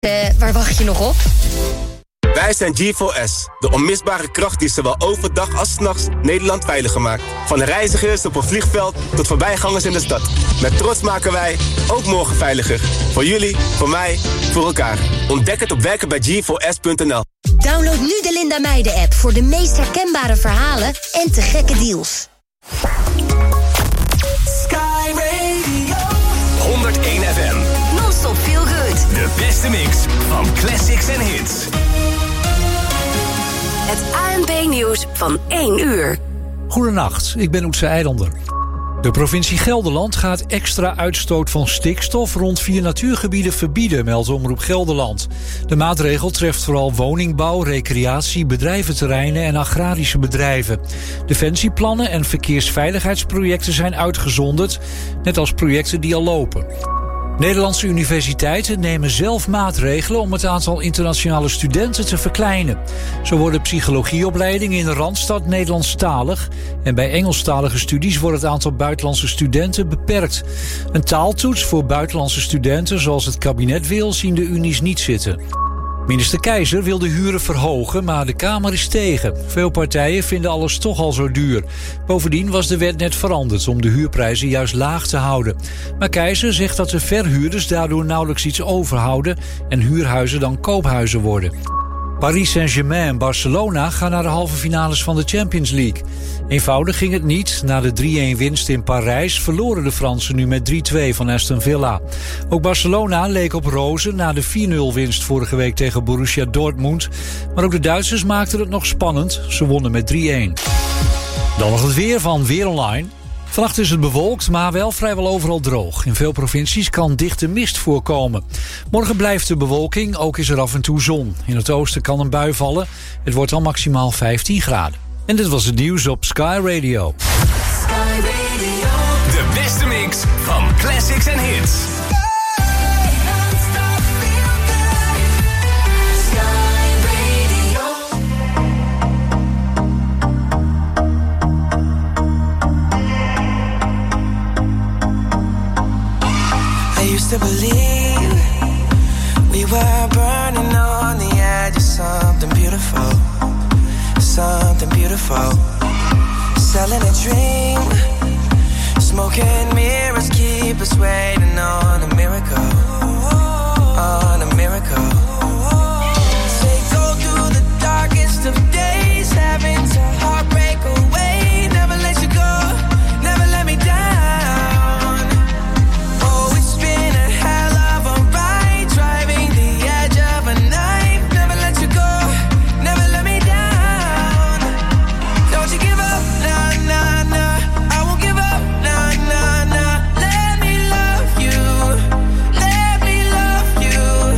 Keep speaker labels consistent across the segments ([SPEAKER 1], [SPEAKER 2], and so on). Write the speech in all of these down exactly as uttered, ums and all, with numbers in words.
[SPEAKER 1] Uh, waar wacht je nog op?
[SPEAKER 2] Wij zijn G four S, de onmisbare kracht die zowel overdag als 's nachts Nederland veiliger maakt. Van reizigers op een vliegveld tot voorbijgangers in de stad. Met trots maken wij ook morgen veiliger. Voor jullie, voor mij, voor elkaar. Ontdek het op werken bij G four S punt n l.
[SPEAKER 1] Download nu de Linda Meijden-app voor de meest herkenbare verhalen en te gekke deals.
[SPEAKER 3] Sky Radio
[SPEAKER 4] honderdéén F M.
[SPEAKER 3] Non-stop feel good.
[SPEAKER 4] De beste mix van classics en hits.
[SPEAKER 3] Het A N P-nieuws van één uur.
[SPEAKER 5] Goedenacht, ik ben Oetse Eilander. De provincie Gelderland gaat extra uitstoot van stikstof rond vier natuurgebieden verbieden, meldt Omroep Gelderland. De maatregel treft vooral woningbouw, recreatie, bedrijventerreinen en agrarische bedrijven. Defensieplannen en verkeersveiligheidsprojecten zijn uitgezonderd, net als projecten die al lopen. Nederlandse universiteiten nemen zelf maatregelen om het aantal internationale studenten te verkleinen. Zo worden psychologieopleidingen in de Randstad Nederlandstalig en bij Engelstalige studies wordt het aantal buitenlandse studenten beperkt. Een taaltoets voor buitenlandse studenten, zoals het kabinet wil, zien de unies niet zitten. Minister Keizer wil de huren verhogen, maar de Kamer is tegen. Veel partijen vinden alles toch al zo duur. Bovendien was de wet net veranderd om de huurprijzen juist laag te houden. Maar Keizer zegt dat de verhuurders daardoor nauwelijks iets overhouden en huurhuizen dan koophuizen worden. Paris Saint-Germain en Barcelona gaan naar de halve finales van de Champions League. Eenvoudig ging het niet. Na de drie-een winst in Parijs verloren de Fransen nu met drie-twee van Aston Villa. Ook Barcelona leek op rozen na de vier nul winst vorige week tegen Borussia Dortmund. Maar ook de Duitsers maakten het nog spannend. Ze wonnen met drie-een. Dan nog het weer van Weer Online. Vannacht is het bewolkt, maar wel vrijwel overal droog. In veel provincies kan dichte mist voorkomen. Morgen blijft de bewolking, ook is er af en toe zon. In het oosten kan een bui vallen. Het wordt al maximaal vijftien graden. En dit was het nieuws op Sky Radio.
[SPEAKER 3] Sky Radio.
[SPEAKER 4] De beste mix van classics en hits.
[SPEAKER 3] Non-stop feel good. Sky Radio.
[SPEAKER 6] I used to believe we were burning on the edge of something beautiful, something beautiful. Selling a dream, smoking mirrors keep us waiting on a miracle, on a miracle. Say go through the darkest of days, having to heartbreak away. Never let you go, never let me down. Oh, it's been a hell of a ride, driving the edge of a knife. Never let you go, never let me down. Don't you give up, nah, nah, nah. I won't give up, nah, nah, nah. Let me love you, let me love you.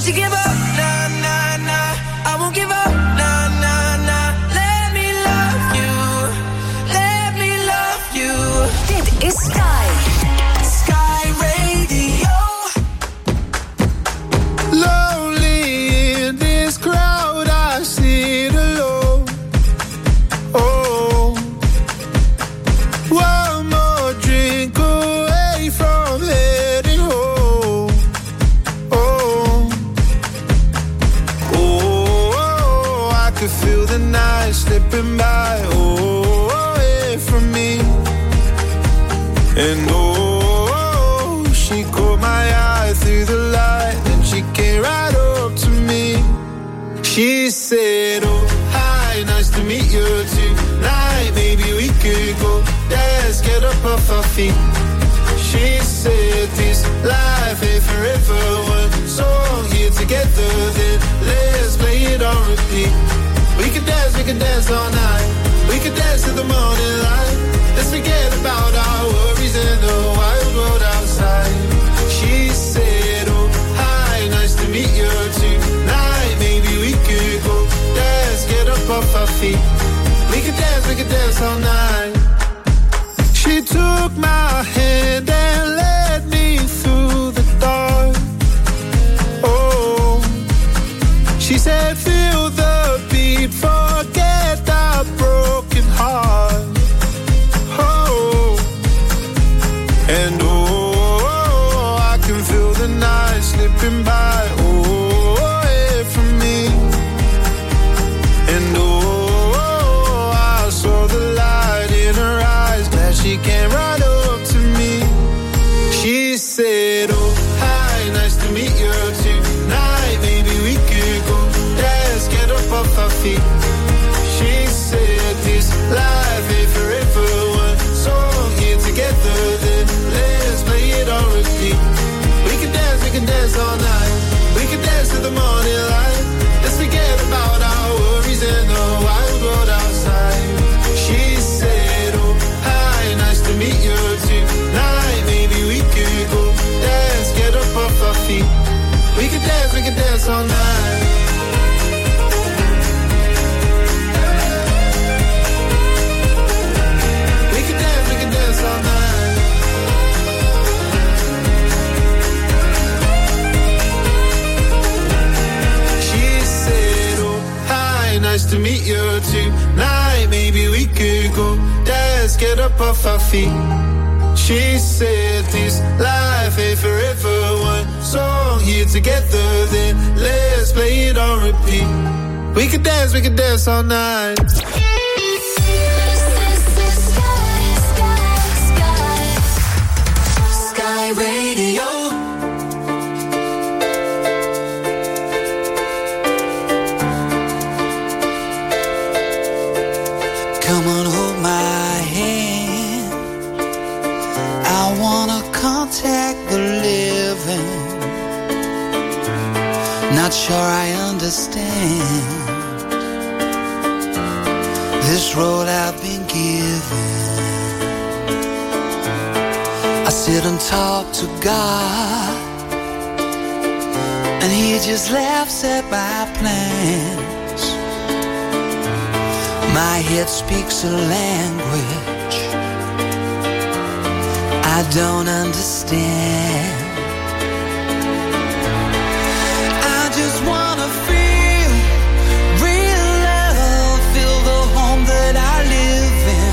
[SPEAKER 6] you give up, nah, nah, nah. I won't give up, nah, nah, nah. Let me love you, let me love you.
[SPEAKER 3] Dit is Sky.
[SPEAKER 6] Sky Radio.
[SPEAKER 7] Lonely in this crowd, I sit alone. Oh, one more drink away from heading home. Oh, oh, I could feel the night slipping by. Oh, away from me. And oh, she caught my eye through the light, and she came right up to me. She said, oh, hi, nice to meet you tonight. Maybe we could go dance, get up off our feet. She said, this life ain't forever. One song here together, then let's play it on repeat. We could dance, we could dance all night. We could dance till the morning light. Let's forget about our worries and the wild world outside. She said, oh, hi, nice to meet you tonight. Maybe we could go dance, get up off our feet. We could dance, we could dance all night. She took my hand and led me through the dark. Oh, she said, feel the beat, forget the broken heart. Oh, and oh, I can feel the night slipping by. Oh, away from me. And oh, I saw the light in her eyes. Glad she came right up to me. She said, oh, hi, nice to meet you tonight. Maybe we could go dance, get up off our feet. She said, this life ain't forever. One song here together, then let's play it on repeat. We can dance, we can dance all night. We can dance till the morning light. Let's forget about our worries and the wild world outside. She said, oh, hi, nice to meet you tonight. Maybe we could go dance, get up off our feet. We can dance, we can dance all night. We can dance, we can dance all night. She said, oh, hi, nice to meet you tonight. Maybe we could go dance, get up off our feet. She said, this life ain't forever. One song here together, then let's play it on repeat. We could dance, we could dance all night.
[SPEAKER 3] Sky Radio.
[SPEAKER 6] Come on, hold my hand. I wanna contact the living. Not sure I understand this road I've been given. I sit and talk to God, and He just laughs at my plans. My head speaks a language I don't understand. I just wanna feel real love, feel the home that I live in.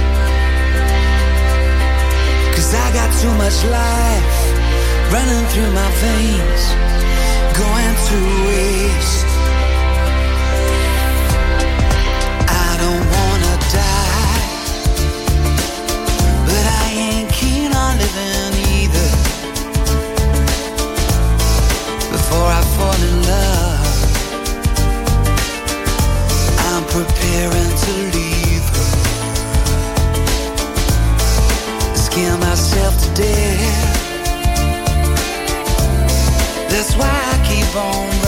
[SPEAKER 6] 'Cause I got too much life running through my veins, going to waste. I don't wanna die, but I ain't keen on living either. Before I fall in love, I'm preparing to leave her. Scare myself to death. That's why I keep on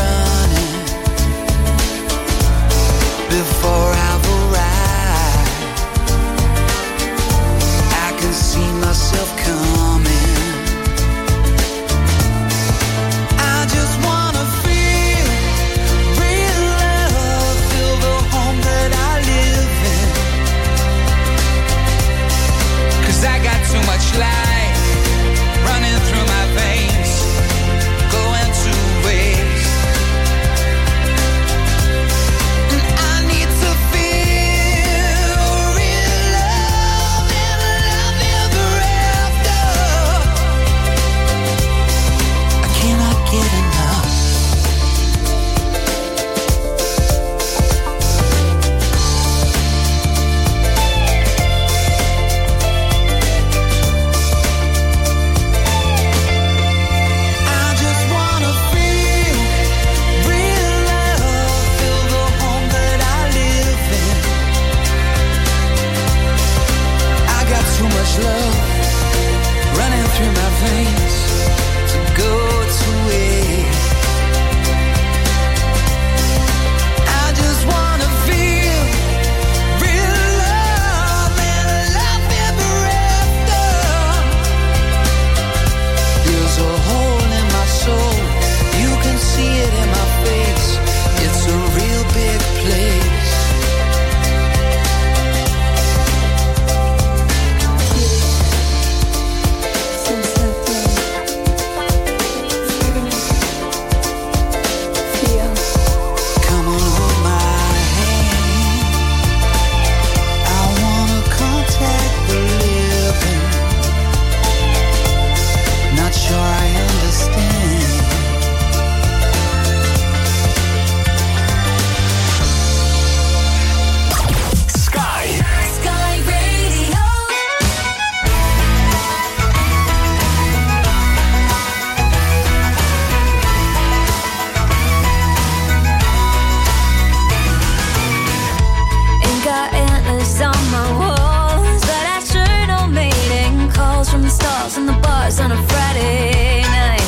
[SPEAKER 3] bars on a Friday night.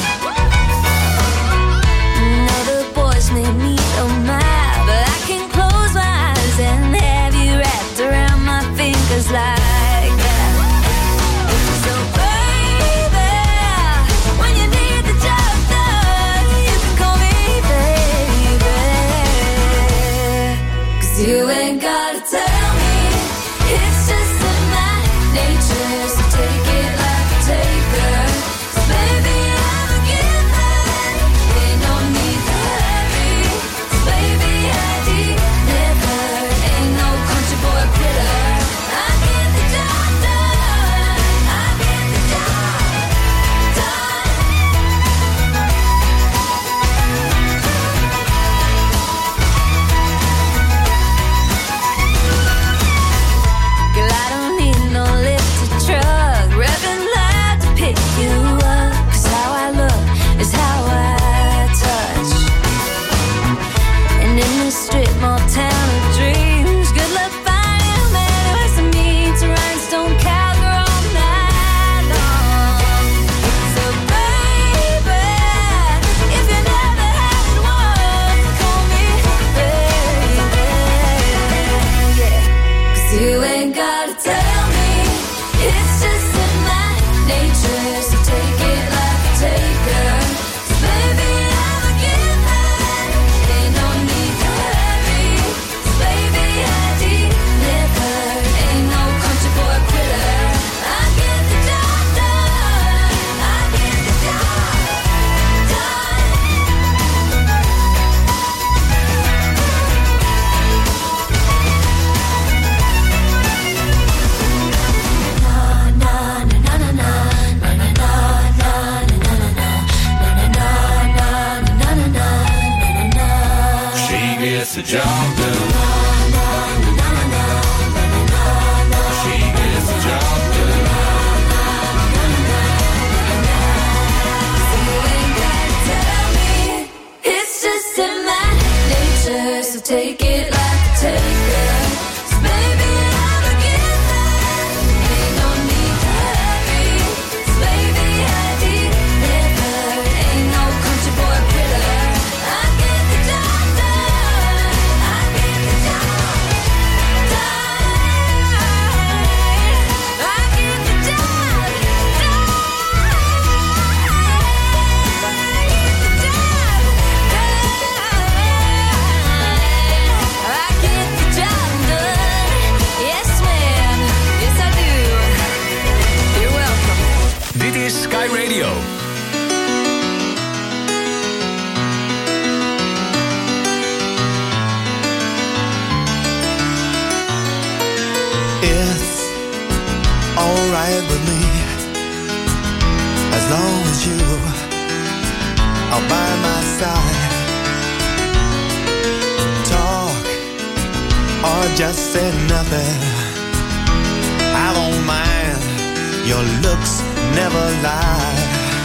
[SPEAKER 3] No, the boys made me oh my, but I can close my eyes and have you wrapped around my fingers like that. So baby, when you need the job done, you can call me baby. 'Cause you ain't gotta tell me, it's just in my nature. So take it like a taker. 'Cause baby, I'm a giver. Ain't no need to hurry. 'Cause baby, I deliver. Ain't no country boy quitter. I get the job done. I get the job done. Girl, I don't need no lifted truck, revving loud to pick you up. 'Cause how I look is how I touch. And in this strip mall town of dreams, good luck finding a man who has to meet to rhinestone cowgirl all night long. So baby, if you never had one, call me baby. Yeah. 'Cause you ain't gotta tell me, it's just in my nature. So take it like a taker. 'Cause baby, I'm a giver. Ain't no need to hurry. 'Cause baby, I deliver. Ain't no country boy quitter. I get the job done. I get the job done.
[SPEAKER 4] She gets the job done. She gets the job done.
[SPEAKER 3] You ain't gotta tell me, it's just in my nature. So take it like a taker. 'Cause baby, I'm a giver. Ain't no need to hurry. 'Cause baby, I deliver. Ain't no country boy quitter. I get the job done. I get the job done. I get the job done. I get the job done. Yes, ma'am. Yes, I do. You're welcome.
[SPEAKER 4] Dit is Sky Radio.
[SPEAKER 7] It's alright with me as long as you are by my side. Talk or just say nothing. I don't mind. Your looks never lie.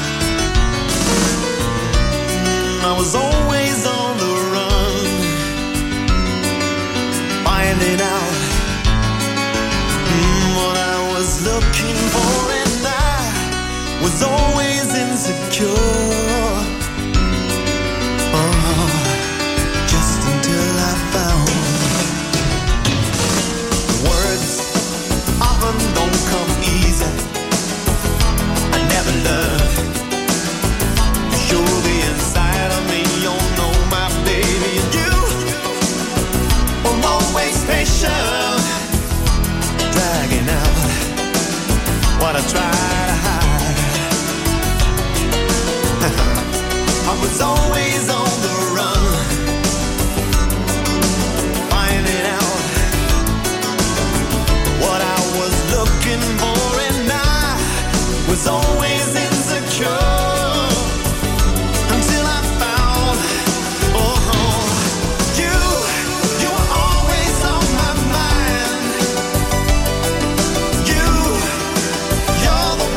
[SPEAKER 7] I was always on the run, finding out mm, what I was looking for, and I was always insecure. Oh, just until I found words often don't come easy. I never learned to show the inside of me. You know, my baby, and you were always patient, dragging out what I tried to hide. I was always on the run, finding out what I was looking for, and I was always insecure. Until I found, oh, you, you were always on my mind. You, you're the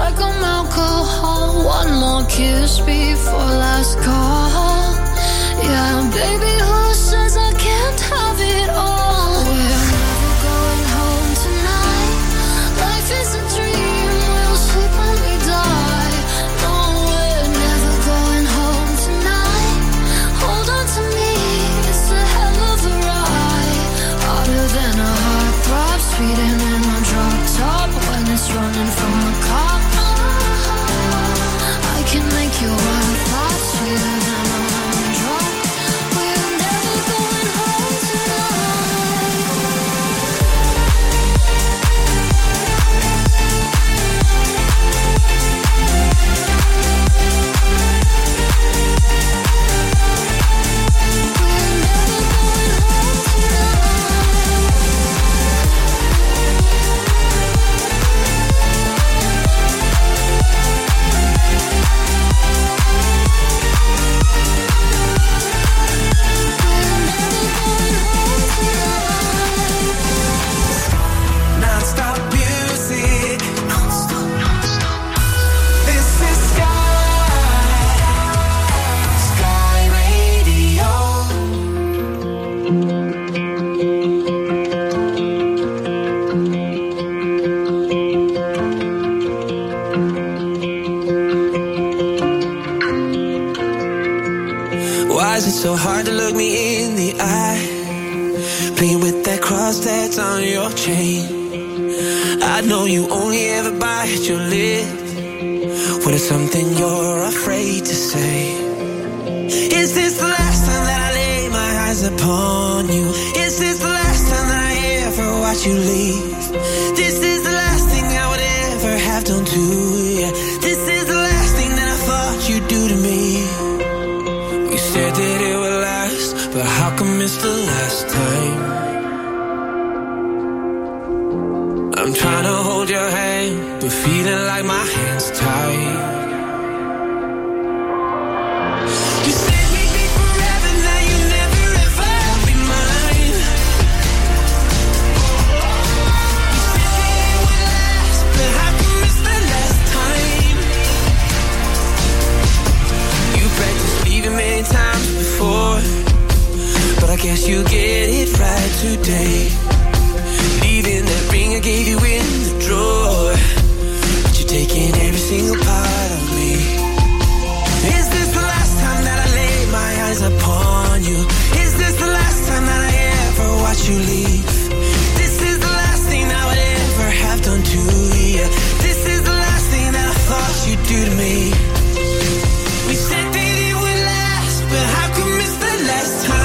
[SPEAKER 3] like I'm alcohol. One more kiss before last call. Yeah, baby, who says I can't have it all? We're never going home tonight. Life is a dream, we'll sleep when we die. No, we're never going home tonight. Hold on to me, it's a hell of a ride. Harder than a heart throb, speeding in a drop top when it's running from a cop. I can make you run fast, sweeter than a lemon drop. We're never going home tonight. We're never going home
[SPEAKER 6] Non-stop music. Non-stop, non-stop. This is Sky. Sky Radio. Why is it so hard to look me in the eye? Playing with that cross that's on your chain. I know you only ever bite your lip. What is something you're afraid to say? Is this the last time that I lay my eyes upon you? Is this the last time that I ever watch you leave? This is the last thing I would ever have done to you. This is the last thing that I thought you'd do to me. We said that it would last, but how come it's the last time? I'm trying to hold your hand, but feeling like my hand's tied. You said we'd be forever, now you never ever be mine. You said that it would last, but how come it's the last time? You practiced leaving many times before, but I guess you get it right today. Leaving that ring I gave you in the drawer, but you're taking every single part of me. Is this the last time that I lay my eyes upon you? Is this the last time that I ever watch you leave? This is the last thing I would ever have done to you. This is the last thing that I thought you'd do to me. We said that it would last, but how come it's the last time?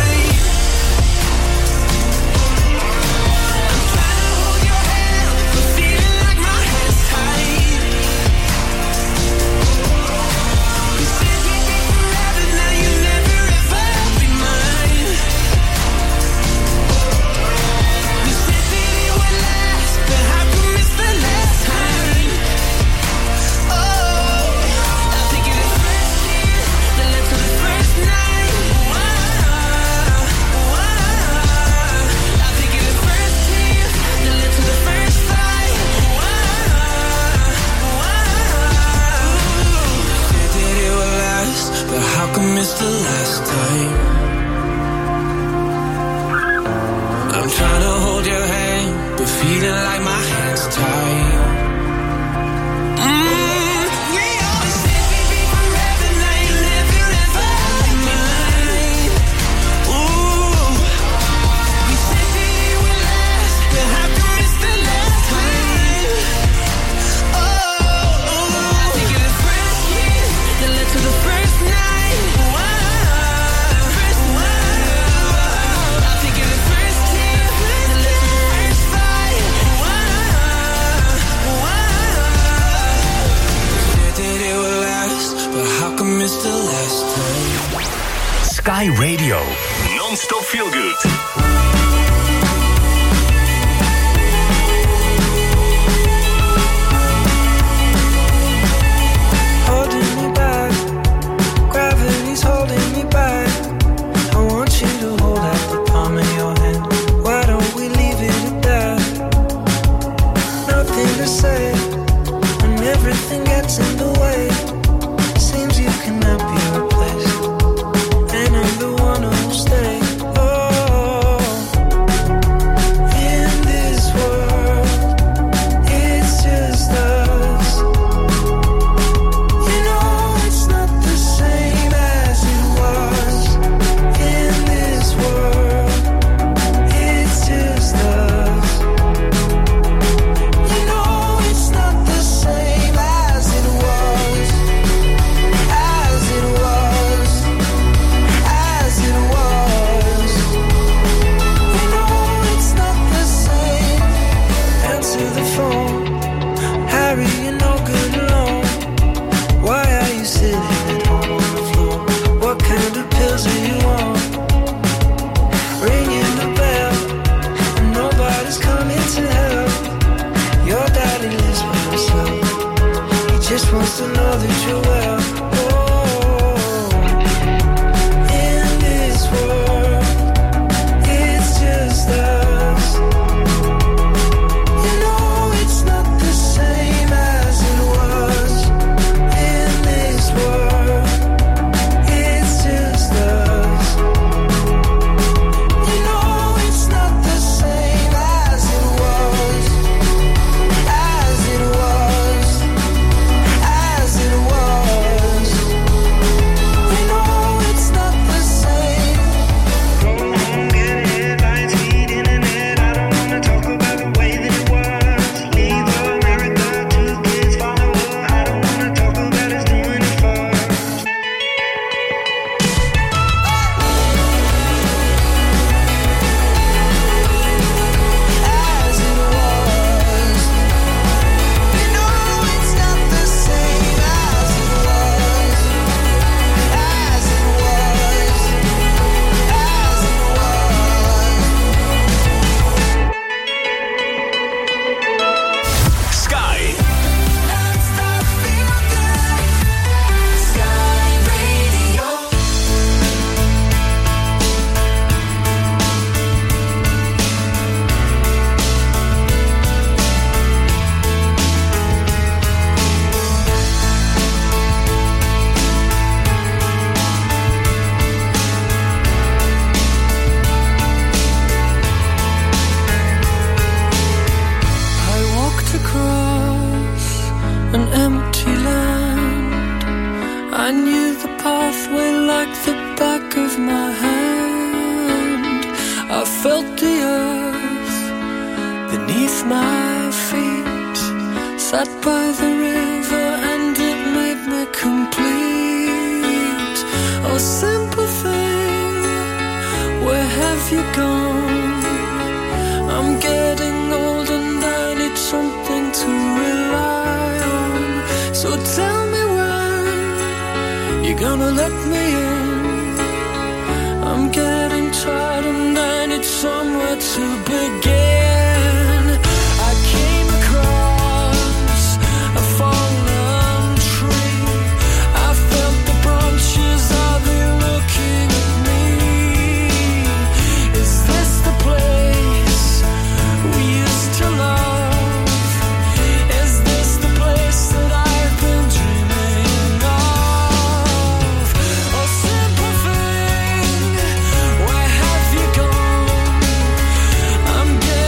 [SPEAKER 6] It's the last time. I'm trying to hold your hand, but feeling like my hand's tied. Mm, we always said we'd be forever, now you never ever be mine. Ooh, we said that it would last, but how come it's the last time? Oh, I think of the first kiss that led to the first night. It's the last time.
[SPEAKER 8] Sky Radio. Non-stop feel good.
[SPEAKER 6] Holding me back, gravity's holding me back. I want you to hold out the palm of your hand. Why don't we leave it at that? Nothing to say when everything else just to know that you're well. Oh, in this world, it's just us. You know it's not the same as it was. In this world, it's just us. You know it's not the same as it was. As it was. As it was. You know it's not the same. Go home, get headlines, feed internet. I don't wanna talk about the way that it was. Leave America, two kids follow her. I don't wanna talk about us doing it first. As it was. You know it's not the same as it was. As it was. As it was.
[SPEAKER 8] Sky.
[SPEAKER 6] Non-stop feel good. Sky Radio. I walked across an empty land. I knew the pathway like the back of my hand. I felt the earth beneath my feet. Sat by the river and it made me complete. Oh, simple thing, where have you gone? I'm getting old and I need something to rely on. So tell me when you're gonna let me in. I'm getting tired and I need somewhere to begin. I came across a fallen tree. I felt the branches of it looking at me. Is this the place we used to love? Is this the place that I've been dreaming of? Oh, simple thing, where have you gone? I'm getting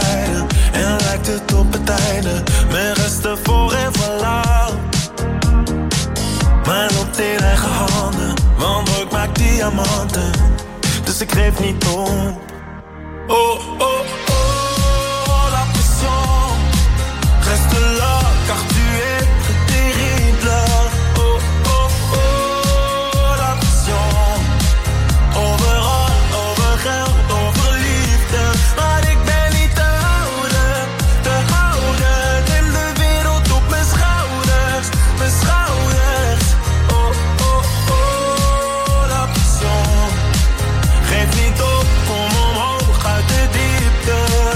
[SPEAKER 6] tijden en lijkt het op het einde. Mijn resten voor en voilà. Maar loopt in eigen handen, want ik maak diamanten. Dus ik geef niet op. Oh, oh, oh, la pression reste là, car tu es très terrible. Oh, oh, oh, la pression. Overal, over geld, over liefde. Maar ik ben niet te houden, te houden. Neem de wereld op mijn schouders, mijn schouders. Oh, oh, oh, la pression. Geef niet op, kom omhoog uit de diepte.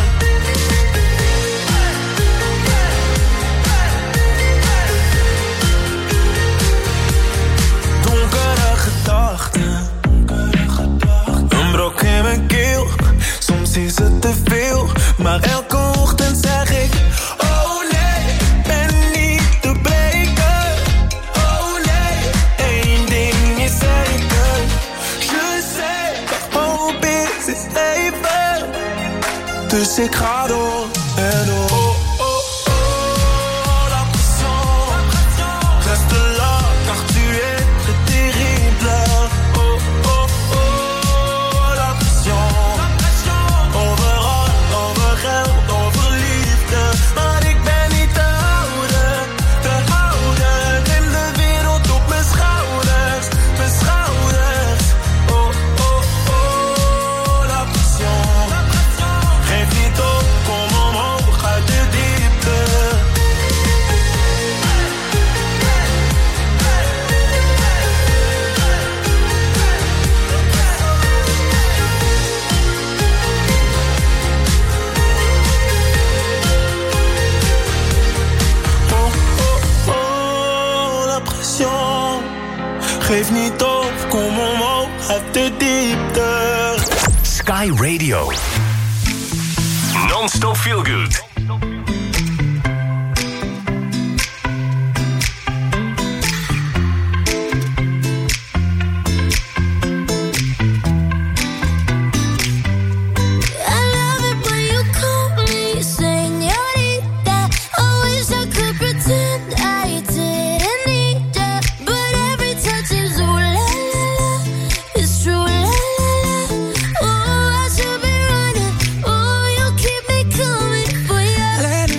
[SPEAKER 6] Donkere gedachten, een brok in mijn keel. Soms is het te veel, maar elke ochtend zeg ik: oh nee, ben niet te breken. Oh nee, één ding is zeker. Je sais, hoop is, is even. Dus ik ga door en door. Oh, oh, oh, la pression. Reste là, car tu es très terrible. Oh, oh, oh, la pression. Overal, over geld, over liefde. Maar ik ben niet te houden, te houden. Neem de wereld op mijn schouders, mijn schouders. Oh, oh, oh, la pression. Geef niet op, kom omhoog uit de diepte. Oh, oh, oh, la pression. Geef niet op, kom omhoog uit de diepte.
[SPEAKER 8] Sky Radio. Non-stop feel good.
[SPEAKER 3] I love it when you call me señorita. I wish I could pretend I didn't need ya, but every touch is ooh la la la. It's true la la la. Oh, I should be running. Oh, you keep me coming for ya.
[SPEAKER 6] Let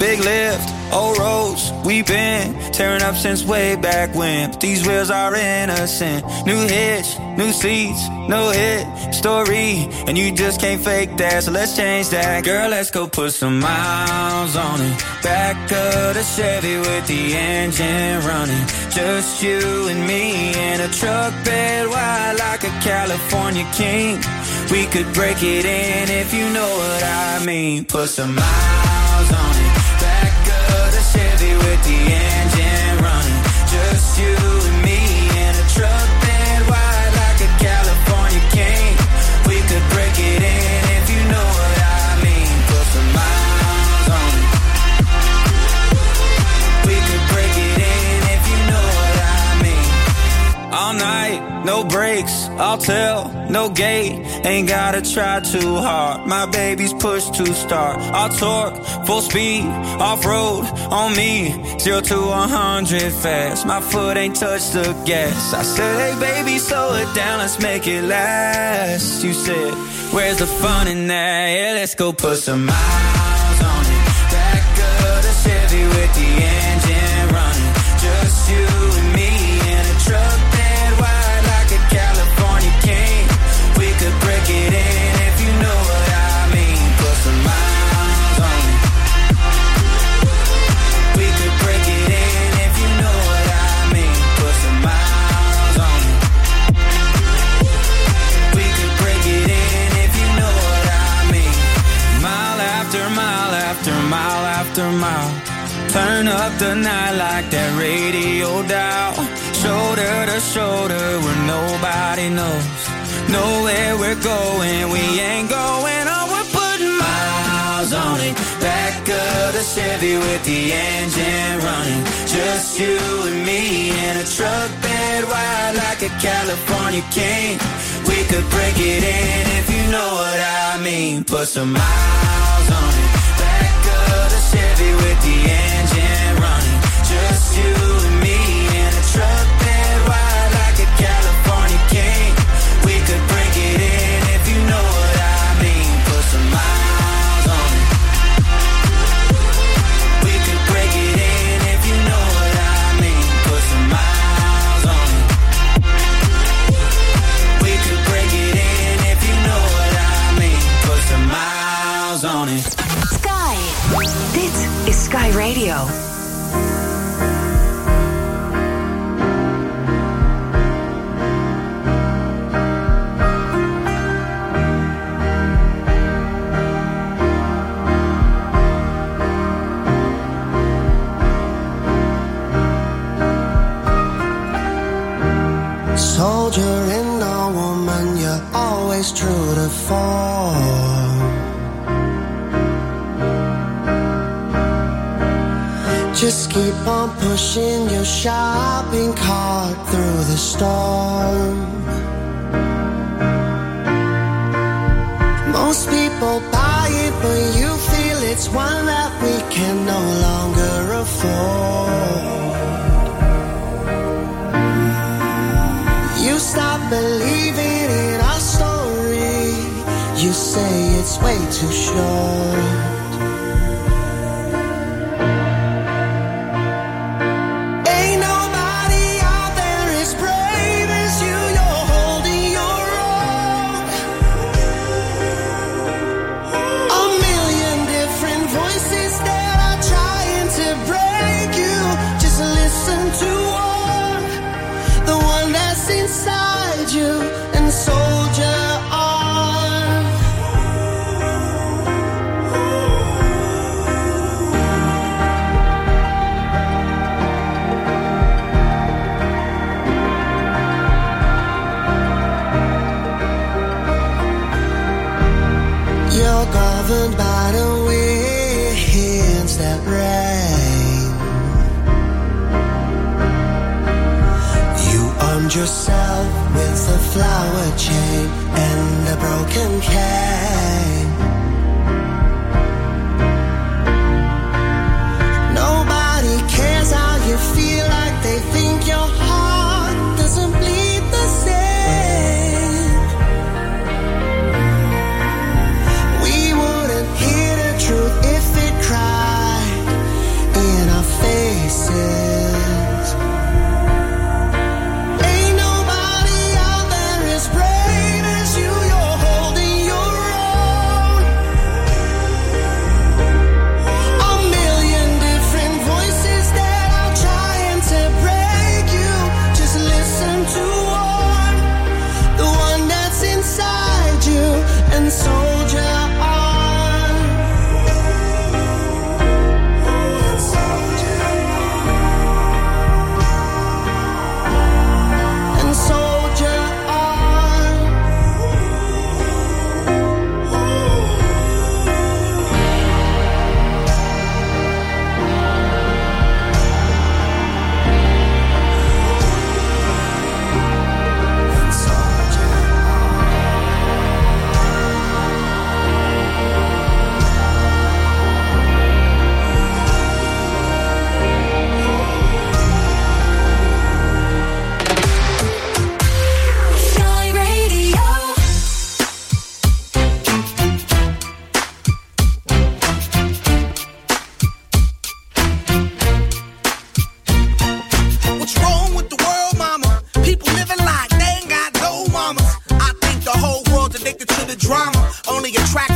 [SPEAKER 9] Big lift, old roads, we've been tearing up since way back when. But these wheels are innocent. New hitch, new seats, no hit story, and you just can't fake that. So let's change that, girl. Let's go put some miles on it. Back of the Chevy with the engine running. Just you and me in a truck bed wide like a California king. We could break it in if you know what I mean. Put some miles on it. Back of the Chevy with the engine running. Just you and me in a truck bed wide like a California king. We could break it in if you know what I mean. Put some miles on it. We could break it in if you know what I mean. All night, no brakes, I'll tell, no gate. Ain't gotta try too hard. My baby's push to start. I'll torque, full speed, off-road on me. Zero to a hundred fast. My foot ain't touched the gas. I said, hey baby, slow it down, let's make it last. You said, where's the fun in that? Yeah, let's go put some miles on it. Back of the Chevy with the engine running. Just you and me in a truck bed wide like a California king. We could break it in if you know what I mean. Put some miles on it. We could break it in if you know what I mean. Put some miles on it. We could break it in if you know what I mean. Mile after mile after mile after mile. Turn up the night like that radio dial. Shoulder to shoulder where nobody knows. Know where we're going, we ain't going on. We're putting miles on it. Back of the Chevy with the engine running. Just you and me in a truck bed wide like a California king. We could break it in if you know what I mean. Put some miles on it. Back of the Chevy with the engine running. Just you and me in a truck bed wide like a California king. We could break it in if you know what I mean. Put some miles on it. We could break it in if you know what I mean. Put some miles on it. We could break it in if you know what I mean. Put some miles on it.
[SPEAKER 10] Sky. Dit is Sky Radio.
[SPEAKER 11] Soldier in a woman, you're always true to form. Just keep on pushing your shopping cart through the storm. Most people buy it, but you feel it's one that we can no longer afford. You stop believing in our story. You say it's way too short. Ain't nobody out there as brave as you. You're holding your own. A million different voices that are trying to break you. Just listen to one, the one that's inside you, and soldier on. You're governed by the winds that rain. You armed yourself with a flower chain and a broken cane. Nobody cares how you feel, like they think your heart doesn't bleed the same. We wouldn't hear the truth if it cried.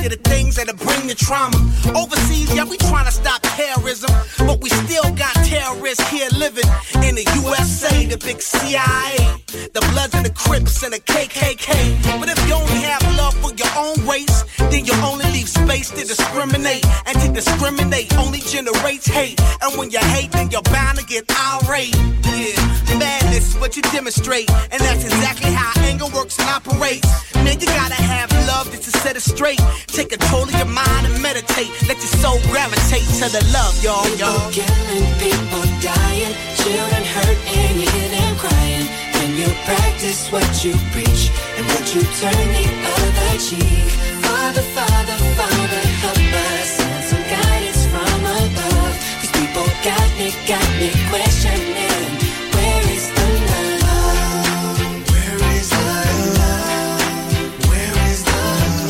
[SPEAKER 12] to the things that'll bring the trauma. Overseas, yeah, we trying to stop terrorism, but we still got terrorists here living in the U S A, the big C I A, the Bloods and the Crips and the K K K. But if you only have love for your own race, then you only leave space to discriminate. And to discriminate only generates hate. And when you hate, then you're bound to get irate. Yeah, madness is what you demonstrate. And that's exactly how anger works and operates. Man, you gotta have love just to set it straight. Take control of your mind and meditate. Let your soul gravitate to the love, y'all, y'all.
[SPEAKER 13] People killing, people dying, children hurt and you hear them crying. When you practice what you preach and what you turn the other cheek. Father, Father, Father, help us. Send some guidance from above. These people got me, got me questioning. Where is the love? Where is the love? Where is the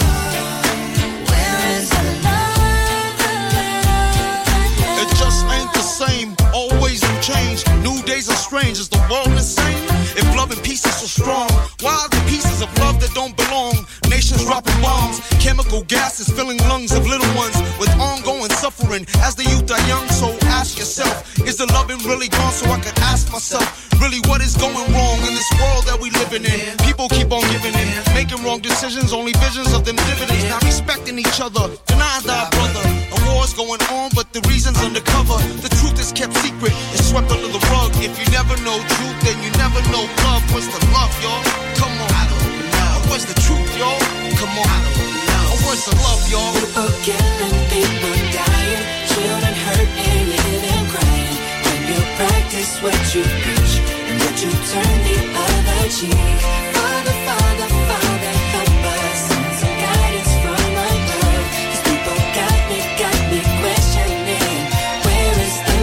[SPEAKER 13] love? Where is the love? The love, the love?
[SPEAKER 14] It just ain't the same. Always new change. New days are strange. Is the world insane? If love and peace is so strong, why are the pieces of love that don't belong? Nations dropping bombs, chemical gases filling lungs of little ones with ongoing suffering as the youth are young. So ask yourself, is the loving really gone? So I could ask myself, really what is going wrong in this world that we living in? People keep on giving in, making wrong decisions, only visions of them dividends. Not respecting each other, denying thy brother. A war's going on, but the reason's undercover. The truth is kept secret, it's swept under the rug. If you never know truth, then you never know love. What's the love, y'all? Come on. I don't know. Where's the truth, y'all? Come on. I don't know. Where's the love, y'all?
[SPEAKER 13] People killing, people dying, children hurt and you hear them crying. When you practice what you preach and what you turn the other cheek. Father, Father, Father, help us. Send some guidance from above. These people got me, got me questioning. Where is the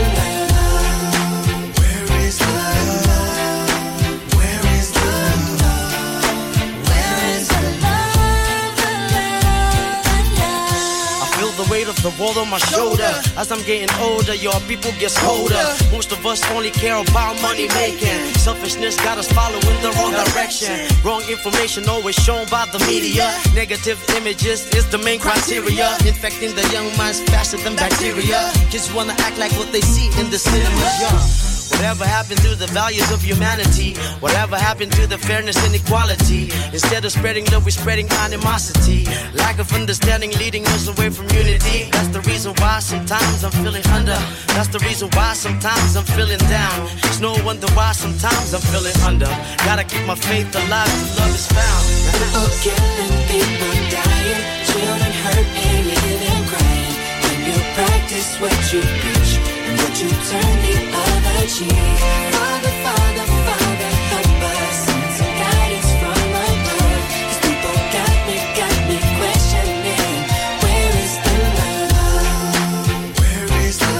[SPEAKER 13] love? Where is the love? Where is the love? Where is the love? The love, the love.
[SPEAKER 15] I feel the weight of the world on my shoulder. As I'm getting older, your people get colder. Most of us only care about money making. Selfishness got us following the wrong direction. Wrong information always shown by the media. Negative images is the main criteria. Infecting the young minds faster than bacteria. Kids wanna act like what they see in the cinema. Yeah. Whatever happened to the values of humanity? Whatever happened to the fairness and equality? Instead of spreading love, we're spreading animosity. Lack of understanding leading us away from unity. That's the reason why sometimes I'm feeling under. That's the reason why sometimes I'm feeling down. It's no wonder why sometimes I'm feeling under. Gotta keep my faith alive till love is found.
[SPEAKER 13] People killing, people dying, children hurt and you hear them crying. When you practice what you preach and what you turn the other cheek. Father, Father, Father, help us. Send some guidance from above. These people got me, got me questioning. Where is the love? Where is the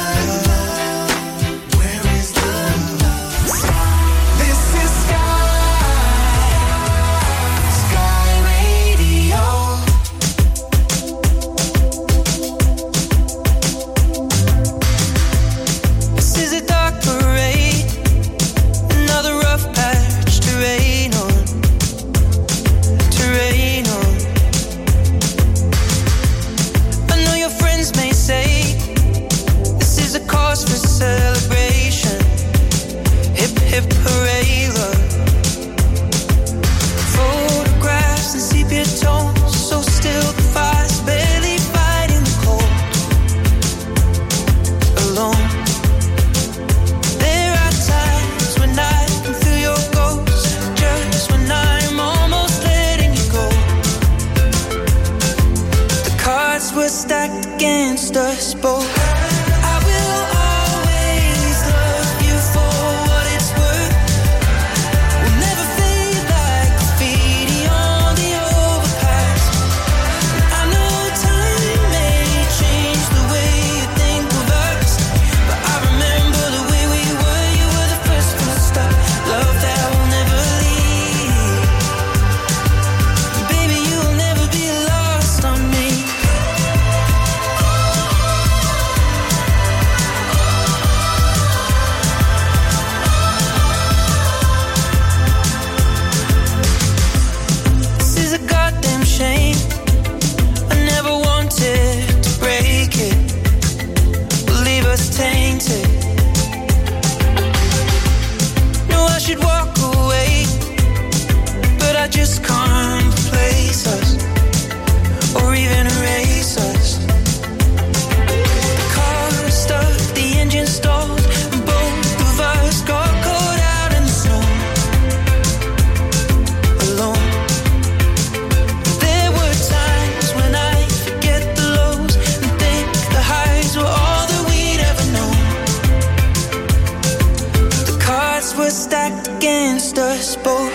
[SPEAKER 13] love? Where is the love? This is Sky, Sky Radio. This is a dark parade.
[SPEAKER 6] should walk away, but I just can't replace us or even erase us. The car stuck, the engine stalled, and both of us got caught out in the snow, alone. There were times when I forget the lows and think the highs were all that we'd ever known. The cards were stacked against us both.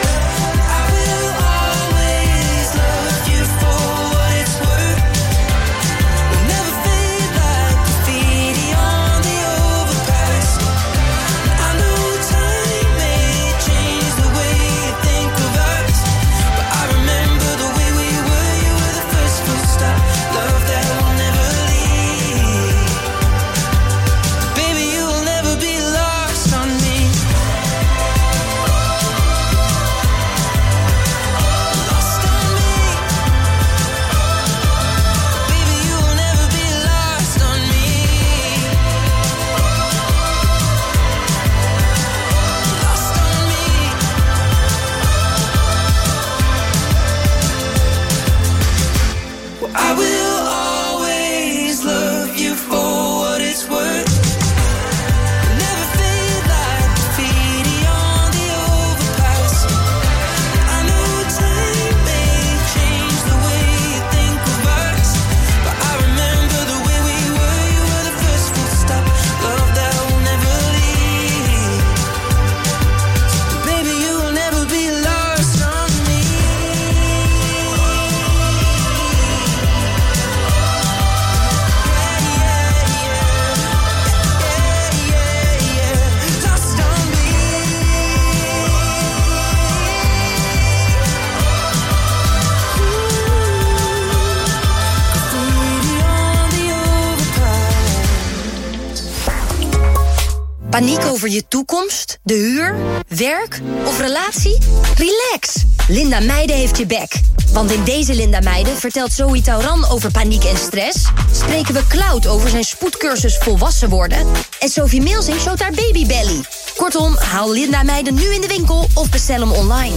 [SPEAKER 1] Paniek over je toekomst, de huur, werk of relatie? Relax! Linda Meijden heeft je back. Want in deze Linda Meijden vertelt Zoe Tauran over paniek en stress. Spreken we Cloud over zijn spoedcursus volwassen worden. En Sophie Milsing showt haar babybelly. Kortom, haal Linda Meijden nu in de winkel of bestel hem online.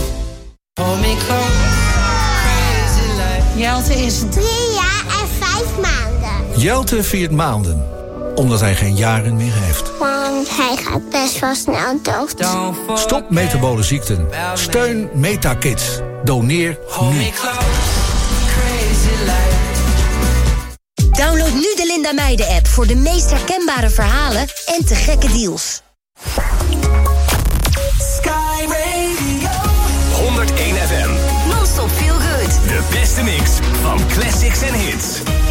[SPEAKER 16] Jelte is
[SPEAKER 17] drie jaar en vijf maanden.
[SPEAKER 16] Jelte viert maanden, omdat hij geen jaren meer heeft.
[SPEAKER 17] Want hij gaat best wel snel dood.
[SPEAKER 16] Stop metabole ziekten. Steun MetaKids. Doneer nu.
[SPEAKER 1] Download nu de Linda Meijden app voor de meest herkenbare verhalen en te gekke deals.
[SPEAKER 10] Sky Radio.
[SPEAKER 8] honderdéén F M.
[SPEAKER 10] Non-stop feel good.
[SPEAKER 8] De beste mix van classics en hits.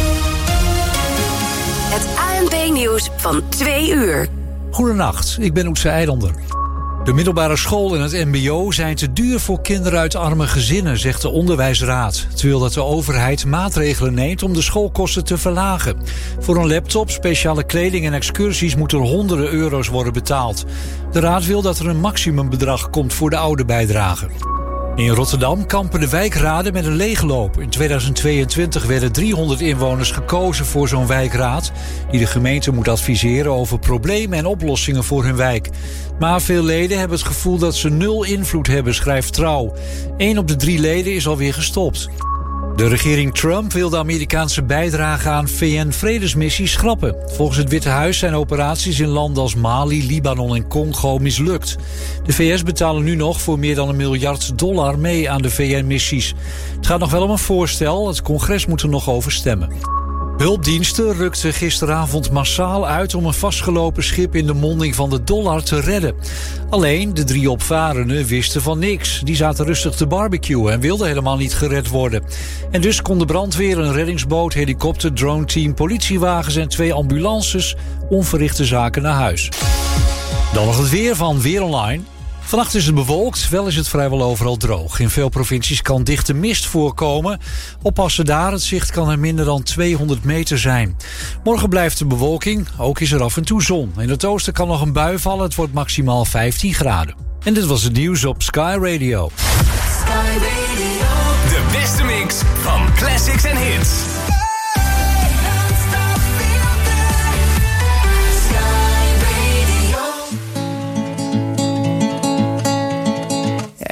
[SPEAKER 10] Het A N P-nieuws van twee uur.
[SPEAKER 5] Goedenacht, ik ben Oetse Eilander. De middelbare school en het mbo zijn te duur voor kinderen uit arme gezinnen, zegt de onderwijsraad. Het wil dat de overheid maatregelen neemt om de schoolkosten te verlagen. Voor een laptop, speciale kleding en excursies moeten honderden euro's worden betaald. De raad wil dat er een maximumbedrag komt voor de ouderbijdrage. In Rotterdam kampen de wijkraden met een leegloop. In tweeduizend tweeëntwintig werden driehonderd inwoners gekozen voor zo'n wijkraad, die de gemeente moet adviseren over problemen en oplossingen voor hun wijk. Maar veel leden hebben het gevoel dat ze nul invloed hebben, schrijft Trouw. Eén op de drie leden is alweer gestopt. De regering Trump wil de Amerikaanse bijdrage aan V N-vredesmissies schrappen. Volgens het Witte Huis zijn operaties in landen als Mali, Libanon en Congo mislukt. De V S betalen nu nog voor meer dan een miljard dollar mee aan de V N-missies. Het gaat nog wel om een voorstel, het congres moet er nog over stemmen. Hulpdiensten rukten gisteravond massaal uit om een vastgelopen schip in de monding van de Dollar te redden. Alleen de drie opvarenden wisten van niks. Die zaten rustig te barbecuen en wilden helemaal niet gered worden. En dus kon de brandweer, een reddingsboot, helikopter, drone-team, politiewagens en twee ambulances onverrichte zaken naar huis. Dan nog het weer van Weer Online. Vannacht is het bewolkt, wel is het vrijwel overal droog. In veel provincies kan dichte mist voorkomen. Oppassen daar, het zicht kan er minder dan tweehonderd meter zijn. Morgen blijft de bewolking, ook is er af en toe zon. In het oosten kan nog een bui vallen, het wordt maximaal vijftien graden. En dit was het nieuws op Sky Radio.
[SPEAKER 10] Sky Radio.
[SPEAKER 8] De beste mix van classics en hits.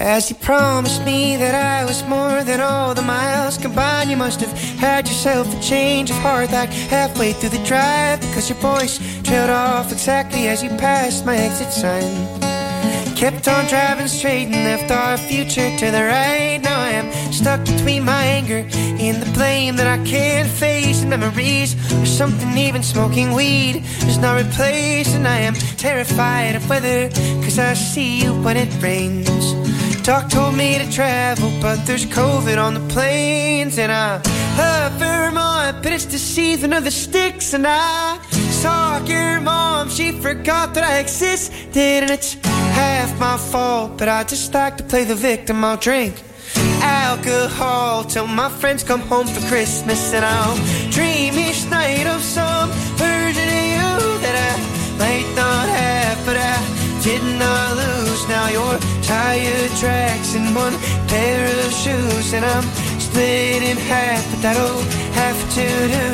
[SPEAKER 6] As you promised me that I was more than all the miles combined, you must have had yourself a change of heart like halfway through the drive, because your voice trailed off exactly as you passed my exit sign. Kept on driving straight and left our future to the right. Now I am stuck between my anger and the blame that I can't face, and memories or something even smoking weed is not replaced. And I am terrified of weather, cause I see you when it rains. Doc told me to travel, but there's COVID on the planes. And I love Vermont, but it's the season of the sticks. And I saw your mom, she forgot that I existed. And it's half my fault, but I just like to play the victim. I'll drink alcohol till my friends come home for Christmas. And I'll dream each night of some version of you that I might not have, but I did not lose. Now your tire tracks in one pair of shoes, and I'm split in half, but that'll have to do.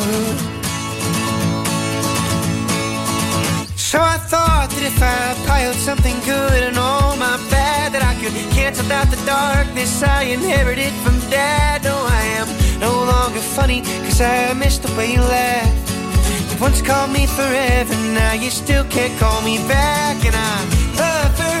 [SPEAKER 6] So I thought that if I piled something good and all my bad, that I could cancel out the darkness I inherited from Dad. No, I am no longer funny, cause I missed the way you laughed. You once called me forever, now you still can't call me back. And I love her